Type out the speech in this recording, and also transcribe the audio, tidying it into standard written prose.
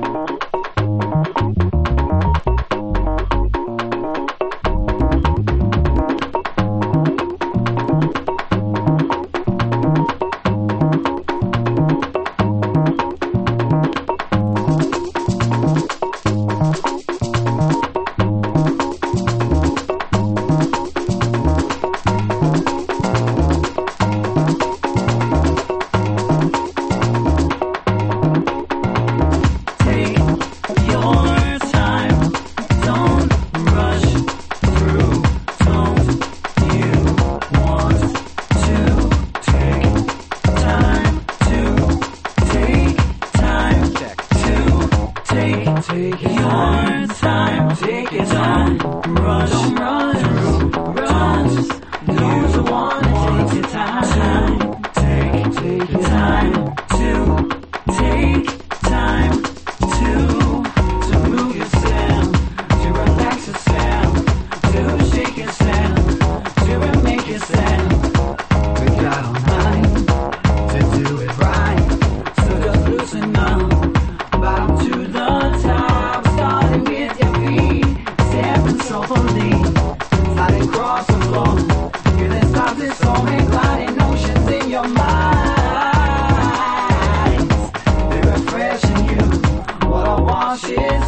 Take your time, take your time. Rush, don't rush. You're the one to take your time. Take your time to move yourself, to relax yourself, to shake yourself, to make yourself. We got all night to do it right, so just loosen up. Bottom to the top, starting with your feet, stepping softly, sliding across the floor. Feeling stop this song and gliding oceans in your mind. They're refreshing you. What I want is